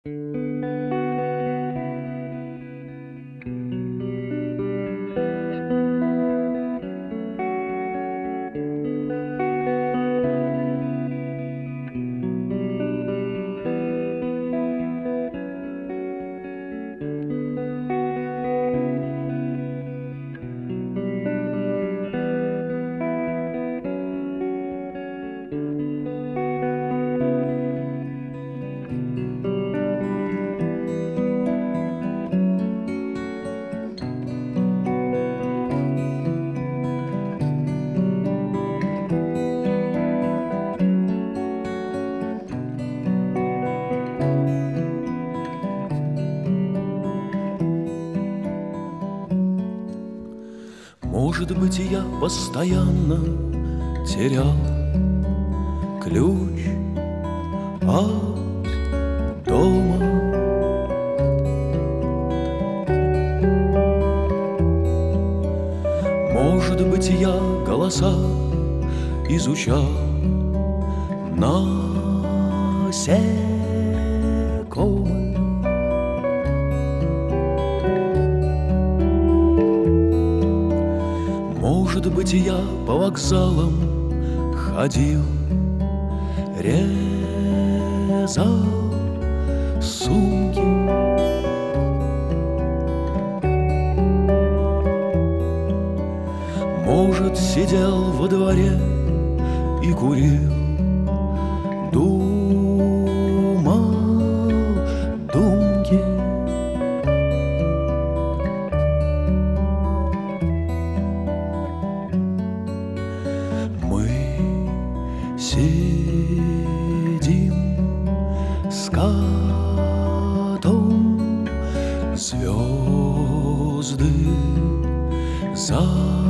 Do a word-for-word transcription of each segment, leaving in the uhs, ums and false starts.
Может быть, я постоянно терял ключ от дома. Может быть, я голоса изучал насекомых. Может быть, я по вокзалам ходил, резал сумки. Может, сидел во дворе и курил, думал думки. Сидим с котом, звезды за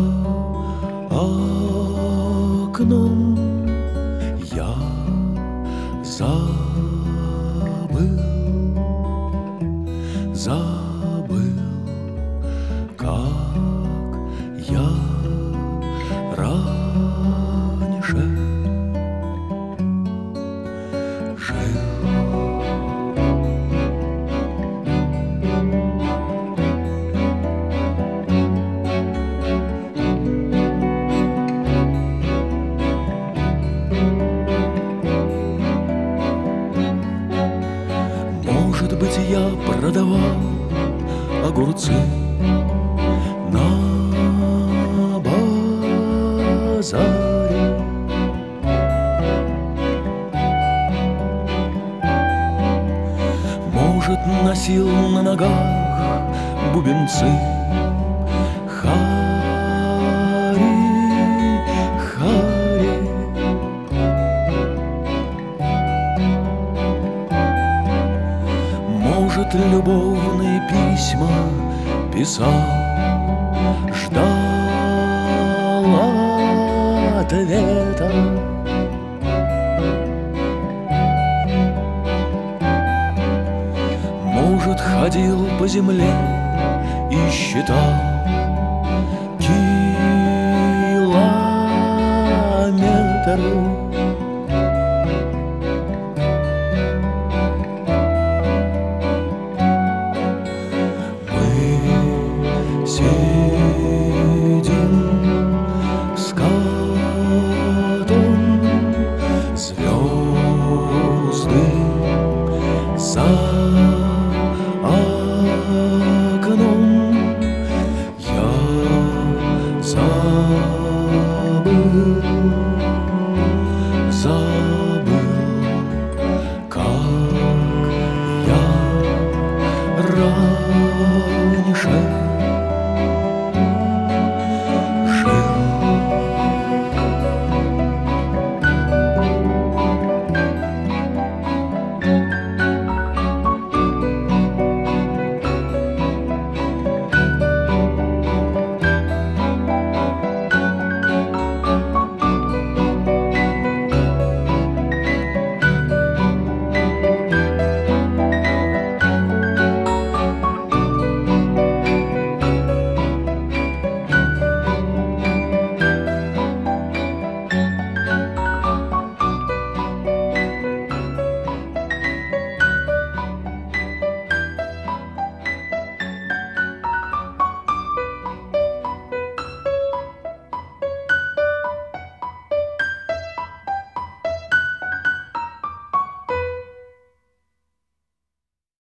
окном. Я забыл, забыл, как я раньше жил. Может быть, я продавал огурцы на базаре. Может, носил на ногах бубенцы. Хари, хари. Может, любовные письма писал, ждал ответа. Может, ходил по земле и считал километры.